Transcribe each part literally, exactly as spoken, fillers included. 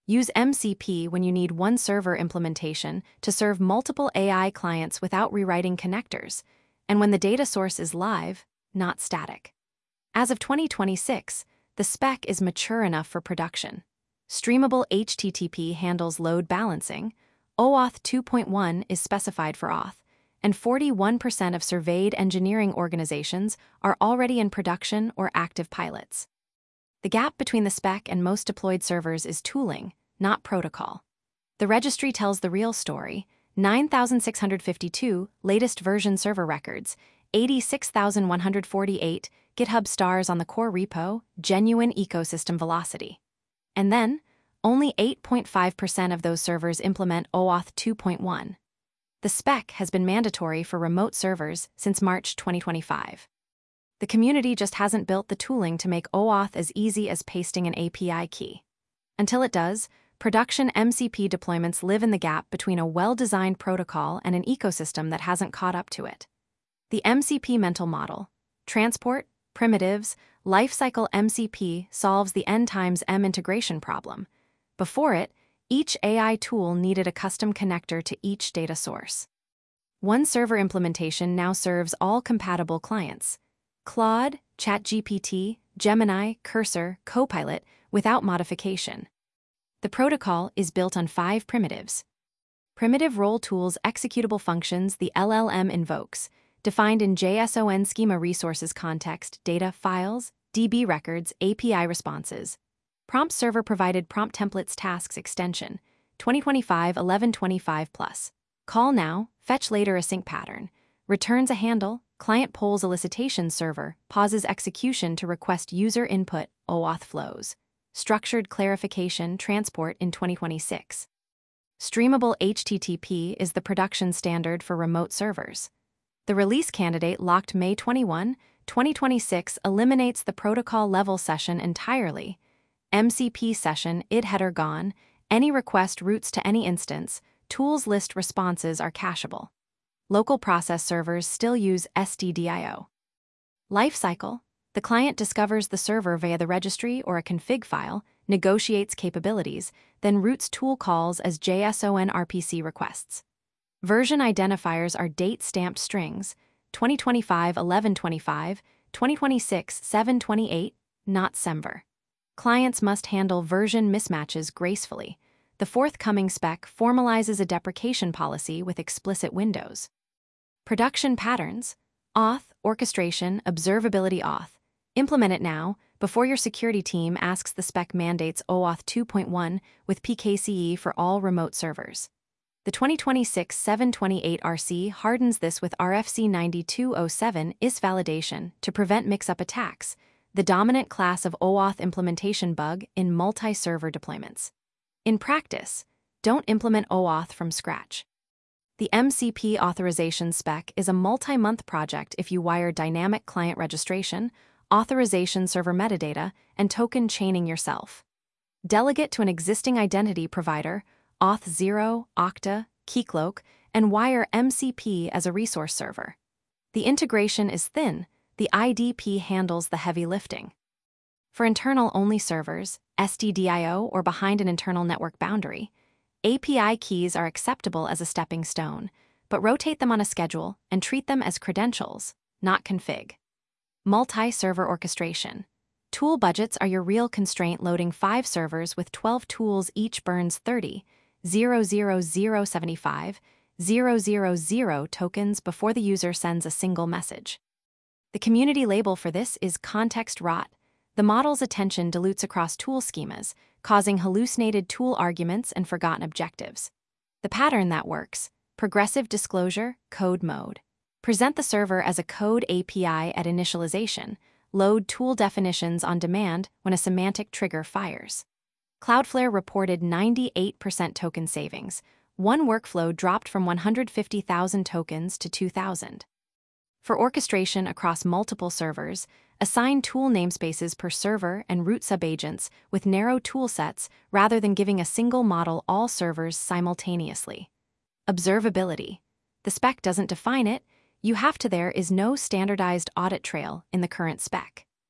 Use M C P when you need one server implementation to serve multiple A I clients without rewriting connectors, and when the data source is live, not static. As of twenty twenty-six, the spec is mature enough for production. Streamable H T T P handles load balancing, OAuth two point one is specified for auth, and forty-one percent of surveyed engineering organizations are already in production or active pilots. The gap between the spec and most deployed servers is tooling, not protocol. The registry tells the real story: nine thousand six hundred fifty-two latest version server records, eighty-six thousand one hundred forty-eight GitHub stars on the core repo, genuine ecosystem velocity. And then, only eight point five percent of those servers implement OAuth two point one. The spec has been mandatory for remote servers since March twenty twenty-five. The community just hasn't built the tooling to make OAuth as easy as pasting an A P I key. Until it does, production M C P deployments live in the gap between a well-designed protocol and an ecosystem that hasn't caught up to it. The M C P mental model, transport, primitives, lifecycle M C P solves the N times M integration problem. Before it, each A I tool needed a custom connector to each data source. One server implementation now serves all compatible clients: Claude, ChatGPT, Gemini, Cursor, Copilot, without modification. The protocol is built on five primitives. Primitive role tools executable functions the L L M invokes, defined in JSON schema resources context, data files, D B records, A P I responses. Prompt server provided prompt templates tasks extension, twenty twenty-five eleven twenty-five plus. Call now, fetch later async pattern. Returns a handle, client polls elicitation server, pauses execution to request user input, OAuth flows. Structured clarification transport in twenty twenty-six. Streamable H T T P is the production standard for remote servers. The release candidate locked May twenty-first, twenty twenty-six eliminates the protocol level session entirely. M C P session I D header gone, any request routes to any instance, tools list responses are cacheable. Local process servers still use S D D I O. Lifecycle: the client discovers the server via the registry or a config file, negotiates capabilities, then routes tool calls as JSON R P C requests. Version identifiers are date-stamped strings, twenty twenty-five eleven twenty-five, twenty twenty-six seven twenty-eight, not semver. Clients must handle version mismatches gracefully. The forthcoming spec formalizes a deprecation policy with explicit windows. Production patterns: auth, orchestration, observability auth. Implement it now, before your security team asks. The spec mandates OAuth two point one with P K C E for all remote servers. The twenty twenty-six seven twenty-eight R C hardens this with R F C nine two oh seven I S validation to prevent mix-up attacks, the dominant class of OAuth implementation bug in multi-server deployments. In practice, don't implement OAuth from scratch. The M C P authorization spec is a multi-month project if you wire dynamic client registration, authorization server metadata, and token chaining yourself. Delegate to an existing identity provider, Auth zero, Okta, Keycloak, and wire M C P as a resource server. The integration is thin, the I D P handles the heavy lifting. For internal-only servers, S D D I O or behind an internal network boundary, A P I keys are acceptable as a stepping stone, but rotate them on a schedule and treat them as credentials, not config. Multi-server orchestration. Tool budgets are your real constraint. Loading five servers with twelve tools each burns thirty, zero zero zero seventy-five, zero zero zero tokens before the user sends a single message. The community label for this is context rot. The model's attention dilutes across tool schemas, causing hallucinated tool arguments and forgotten objectives. The pattern that works: progressive disclosure, code mode. Present the server as a code A P I at initialization. Load tool definitions on demand when a semantic trigger fires. Cloudflare reported ninety-eight percent token savings. One workflow dropped from one hundred fifty thousand tokens to two thousand. For orchestration across multiple servers, assign tool namespaces per server and root subagents with narrow toolsets rather than giving a single model all servers simultaneously. Observability. The spec doesn't define it. You have to. There is no standardized audit trail in the current spec.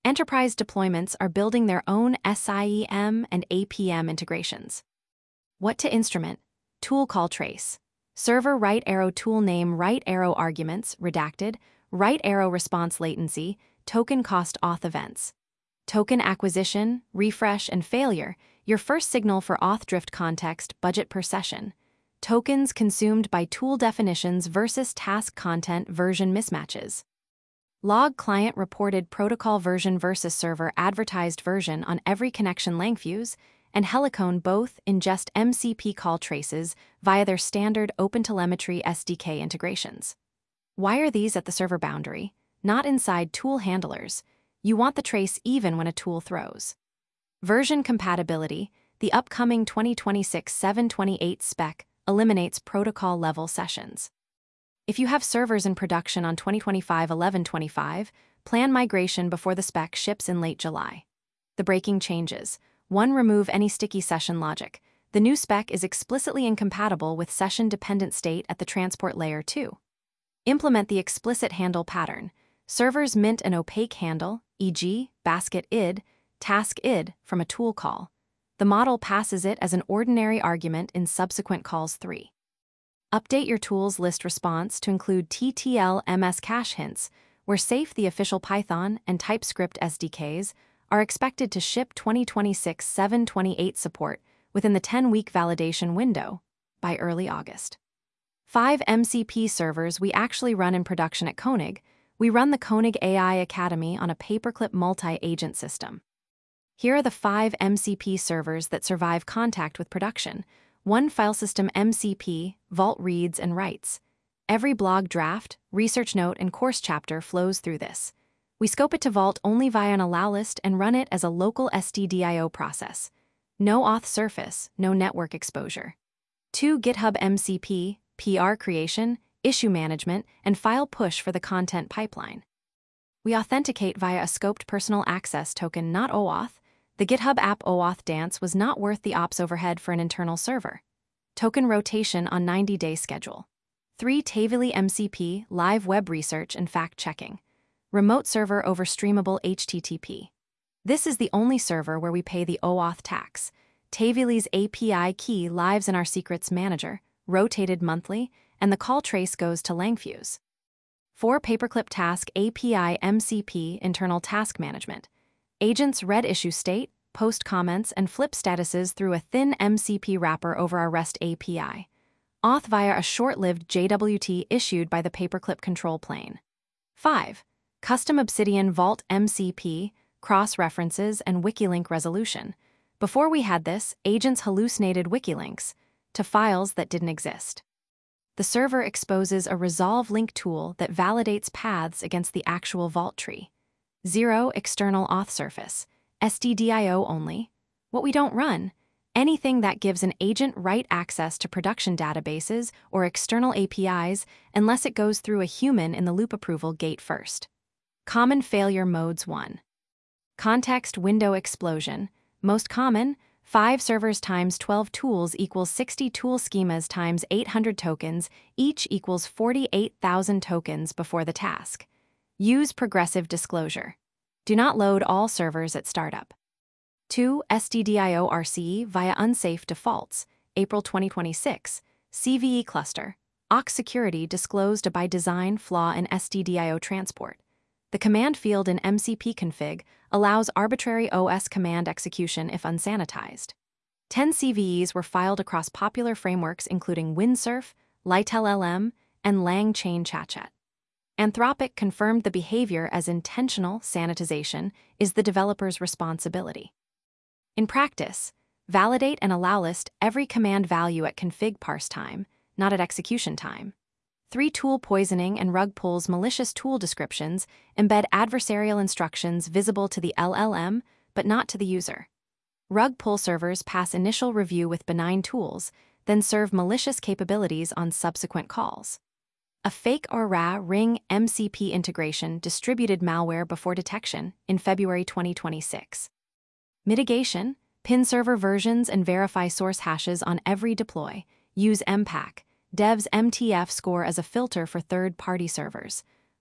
Enterprise deployments are building their own SIEM and A P M integrations. What to instrument? Tool call trace. Server right arrow tool name right arrow arguments, redacted, right arrow response latency, token cost auth events. Token acquisition, refresh, and failure, your first signal for auth drift context, budget per session. Tokens consumed by tool definitions versus task content version mismatches. Log client reported protocol version versus server advertised version on every connection Langfuse, and Helicon both ingest M C P call traces via their standard OpenTelemetry S D K integrations. Why are these at the server boundary, not inside tool handlers? You want the trace even when a tool throws. Version compatibility, the upcoming twenty twenty-six seven twenty-eight spec eliminates protocol-level sessions. If you have servers in production on twenty twenty-five eleven twenty-five, plan migration before the spec ships in late July. The breaking changes. one Remove any sticky session logic. The new spec is explicitly incompatible with session-dependent state at the transport layer two. Implement the explicit handle pattern. Servers mint an opaque handle, for example, basket I D, task I D, from a tool call. The model passes it as an ordinary argument in subsequent calls three. Update your tools list response to include T T L M S cache hints, where safe the official Python and TypeScript S D Ks are expected to ship twenty twenty-six seven twenty-eight support within the ten-week validation window by early August. Five M C P servers we actually run in production at Koenig. We run the Koenig A I Academy on a paperclip multi-agent system. Here are the five M C P servers that survive contact with production. One file system M C P, Vault reads and writes. Every blog draft, research note, and course chapter flows through this. We scope it to Vault only via an allow list and run it as a local S T D I O process. No auth surface, no network exposure. Two GitHub M C P, P R creation, issue management, and file push for the content pipeline. We authenticate via a scoped personal access token, not OAuth. The GitHub app OAuth dance was not worth the ops overhead for an internal server. Token rotation on ninety-day schedule. Three Tavily M C P, live web research and fact-checking. Remote server over streamable H T T P. This is the only server where we pay the OAuth tax. Tavily's A P I key lives in our secrets manager, rotated monthly, and the call trace goes to Langfuse. Four Paperclip Task A P I M C P internal task management. Agents read issue state, post comments, and flip statuses through a thin M C P wrapper over our REST A P I. Auth via a short-lived J W T issued by the Paperclip control plane. Five Custom Obsidian Vault M C P, cross-references, and Wikilink resolution. Before we had this, agents hallucinated Wikilinks to files that didn't exist. The server exposes a resolve link tool that validates paths against the actual Vault tree. Zero external auth surface, S D D I O only. What we don't run, anything that gives an agent write access to production databases or external A P Is unless it goes through a human in the loop approval gate first. Common failure modes one. Context window explosion. Most common, five servers times twelve tools equals sixty tool schemas times eight hundred tokens, each equals forty-eight thousand tokens before the task. Use progressive disclosure. Do not load all servers at startup. Two S D D I O R C E via unsafe defaults, April twenty twenty-six, C V E cluster. Aux security disclosed a by design flaw in S D D I O transport. The command field in M C P config allows arbitrary O S command execution if unsanitized. ten C V Es were filed across popular frameworks including Windsurf, LiteLLM, and LangChain ChatChat. Anthropic confirmed the behavior as intentional sanitization is the developer's responsibility. In practice, validate and allow list every command value at config parse time, not at execution time. Three Tool poisoning and rug pulls malicious tool descriptions embed adversarial instructions visible to the L L M but not to the user. Rug pull servers pass initial review with benign tools, then serve malicious capabilities on subsequent calls. A fake or R A ring M C P integration distributed malware before detection in February twenty twenty-six. Mitigation, pin server versions and verify source hashes on every deploy. Use M PAC, dev's M T F score as a filter for third-party servers.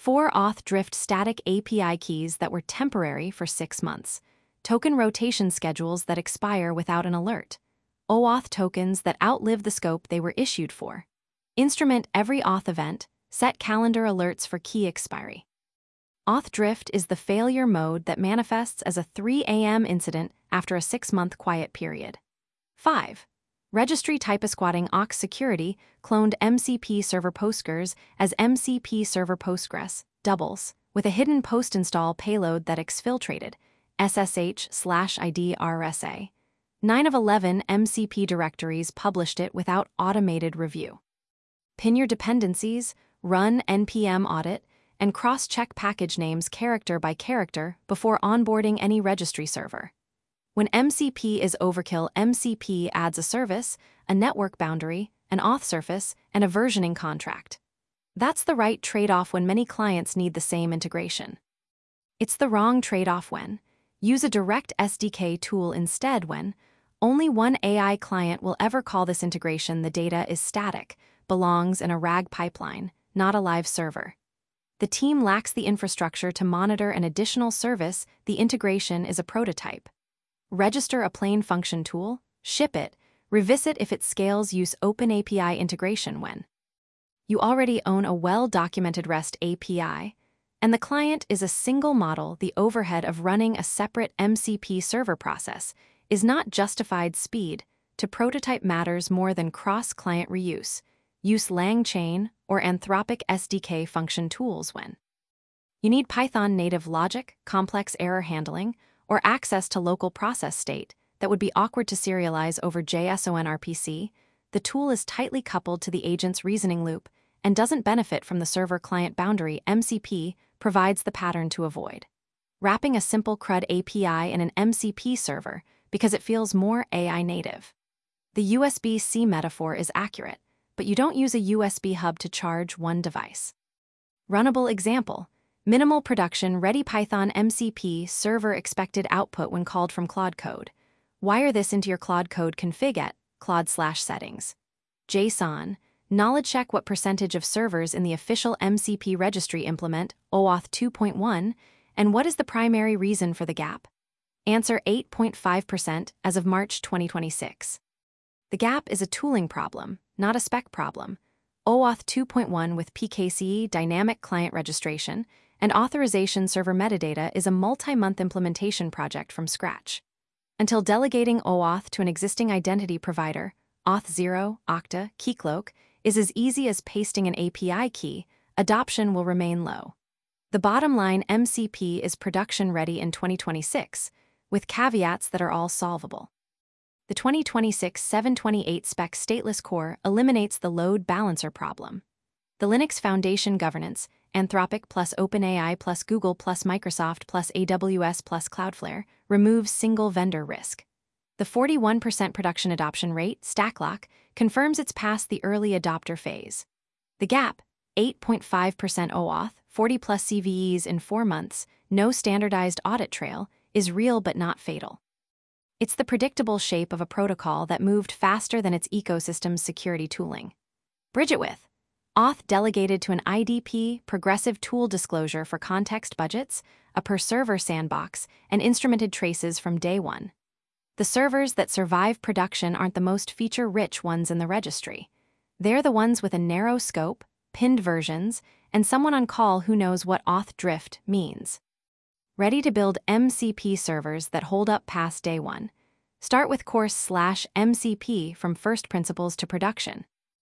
Four Auth Drift static A P I keys that were temporary for six months. Token rotation schedules that expire without an alert. OAuth tokens that outlive the scope they were issued for. Instrument every auth event, set calendar alerts for key expiry. Auth Drift is the failure mode that manifests as a three A M incident after a six-month quiet period. five. Registry typesquatting Aux Security cloned M C P server Postgres as M C P server Postgres, doubles, with a hidden post-install payload that exfiltrated, S S H slash I D R S A. nine of eleven M C P directories published it without automated review. Pin your dependencies, run N P M audit, and cross-check package names character by character before onboarding any registry server. When M C P is overkill, M C P adds a service, a network boundary, an auth surface, and a versioning contract. That's the right trade-off when many clients need the same integration. It's the wrong trade-off when use a direct S D K tool instead when only one A I client will ever call this integration. The data is static, belongs in a RAG pipeline, not a live server. The team lacks the infrastructure to monitor an additional service. The integration is a prototype. Register a plain function tool, ship it, revisit if it scales. Use OpenAPI integration when you already own a well-documented REST A P I, and the client is a single model. The overhead of running a separate M C P server process is not justified. Speed to prototype matters more than cross-client reuse. Use LangChain or Anthropic S D K function tools when you need Python native logic, complex error handling, or access to local process state that would be awkward to serialize over JSON R P C. The tool is tightly coupled to the agent's reasoning loop and doesn't benefit from the server-client boundary. M C P provides the pattern to avoid wrapping a simple CRUD A P I in an M C P server because it feels more A I native. The U S B C metaphor is accurate, but you don't use a U S B hub to charge one device. Runnable example. Minimal production-ready Python M C P server expected output when called from Claude Code. Wire this into your Claude Code config at Claude slash settings. JSON. Knowledge check what percentage of servers in the official M C P registry implement OAuth two point one, and what is the primary reason for the gap? Answer eight point five percent as of March twenty twenty-six. The gap is a tooling problem, not a spec problem. OAuth two point one with P K C E dynamic client registration and authorization server metadata is a multi-month implementation project from scratch. Until delegating OAuth to an existing identity provider, Auth zero, Okta, Keycloak, is as easy as pasting an A P I key, adoption will remain low. The bottom line: M C P is production ready in twenty twenty-six, with caveats that are all solvable. The twenty twenty-six seven twenty-eight spec stateless core eliminates the load balancer problem. The Linux Foundation governance, Anthropic plus OpenAI plus Google plus Microsoft plus A W S plus Cloudflare, removes single vendor risk. The forty-one percent production adoption rate, StackLock, confirms it's past the early adopter phase. The gap, eight point five percent OAuth, forty plus C V Es in four months, no standardized audit trail, is real but not fatal. It's the predictable shape of a protocol that moved faster than its ecosystem's security tooling. Bridge it with Auth delegated to an I D P, progressive tool disclosure for context budgets, a per-server sandbox, and instrumented traces from day one. The servers that survive production aren't the most feature-rich ones in the registry. They're the ones with a narrow scope, pinned versions, and someone on call who knows what Auth Drift means. Ready to build M C P servers that hold up past day one? Start with course slash M C P from first principles to production.